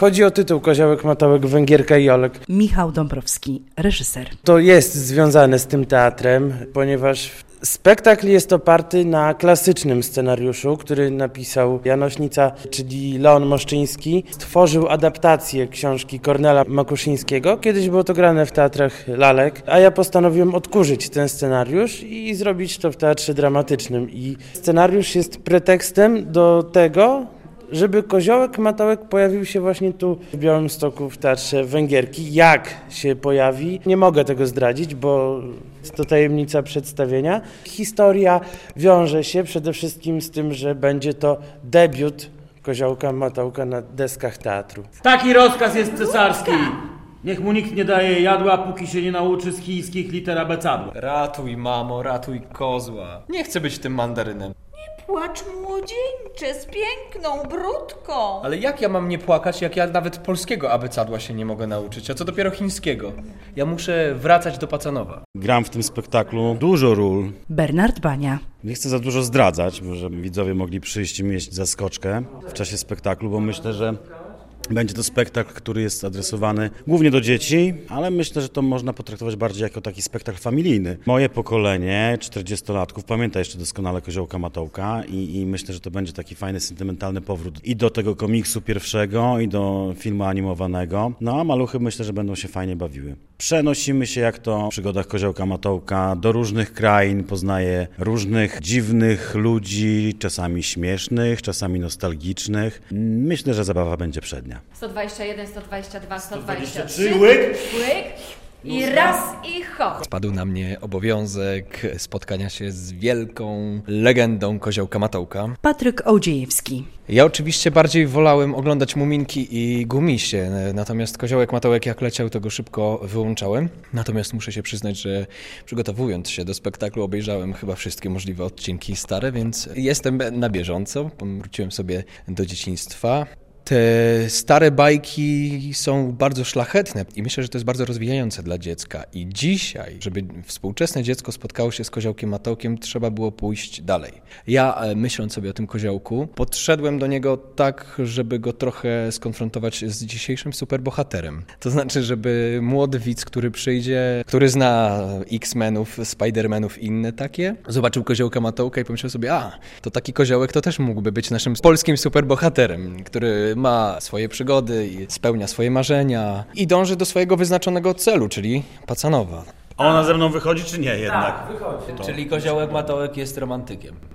Chodzi o tytuł Koziołek, Matołek, Węgierka i Olek. Michał Dąbrowski, reżyser. To jest związane z tym teatrem, ponieważ spektakl jest oparty na klasycznym scenariuszu, który napisał Janośnica, czyli Leon Moszczyński. Stworzył adaptację książki Kornela Makuszyńskiego. Kiedyś było to grane w teatrach lalek, a ja postanowiłem odkurzyć ten scenariusz i zrobić to w teatrze dramatycznym. I scenariusz jest pretekstem do tego, żeby Koziołek, Matołek pojawił się właśnie tu w Białymstoku w Teatrze Węgierki. Jak się pojawi, nie mogę tego zdradzić, bo jest to tajemnica przedstawienia. Historia wiąże się przede wszystkim z tym, że będzie to debiut Koziołka, Matołka na deskach teatru. Taki rozkaz jest cesarski. Niech mu nikt nie daje jadła, póki się nie nauczy z chińskich liter abecadła. Ratuj, mamo, ratuj kozła. Nie chcę być tym mandarynem. Płacz, młodzieńcze, z piękną brudką. Ale jak ja mam nie płakać, jak ja nawet polskiego abecadła się nie mogę nauczyć, a co dopiero chińskiego? Ja muszę wracać do Pacanowa. Gram w tym spektaklu dużo ról. Bernard Bania. Nie chcę za dużo zdradzać, żeby widzowie mogli przyjść i mieć zaskoczkę w czasie spektaklu, bo myślę, że będzie to spektakl, który jest adresowany głównie do dzieci, ale myślę, że to można potraktować bardziej jako taki spektakl familijny. Moje pokolenie 40-latków pamięta jeszcze doskonale Koziołka, Matołka i myślę, że to będzie taki fajny, sentymentalny powrót i do tego komiksu pierwszego, i do filmu animowanego. No a maluchy myślę, że będą się fajnie bawiły. Przenosimy się, jak to w przygodach Koziołka, Matołka, do różnych krain, poznaję różnych dziwnych ludzi, czasami śmiesznych, czasami nostalgicznych. Myślę, że zabawa będzie przednia. 121, 122, 123. Łyk! Łyk. I raz i hop. Spadł na mnie obowiązek spotkania się z wielką legendą Koziołka, Matołka. Patryk Ołdziejewski. Ja oczywiście bardziej wolałem oglądać Muminki i Gumisie, natomiast Koziołek, Matołek jak leciał, to go szybko wyłączałem. Natomiast muszę się przyznać, że przygotowując się do spektaklu obejrzałem chyba wszystkie możliwe odcinki stare, więc jestem na bieżąco. Wróciłem sobie do dzieciństwa. Te stare bajki są bardzo szlachetne i myślę, że to jest bardzo rozwijające dla dziecka. I dzisiaj, żeby współczesne dziecko spotkało się z Koziołkiem, Matołkiem, trzeba było pójść dalej. Ja, myśląc sobie o tym Koziołku, podszedłem do niego tak, żeby go trochę skonfrontować z dzisiejszym superbohaterem. To znaczy, żeby młody widz, który przyjdzie, który zna X-Menów, Spider-Manów i inne takie, zobaczył Koziołka, Matołka i pomyślał sobie, to taki Koziołek to też mógłby być naszym polskim superbohaterem, który ma swoje przygody i spełnia swoje marzenia i dąży do swojego wyznaczonego celu, czyli Pacanowa. A ona ze mną wychodzi, czy nie jednak? Tak, wychodzi. Czyli Koziołek, Matołek jest romantykiem.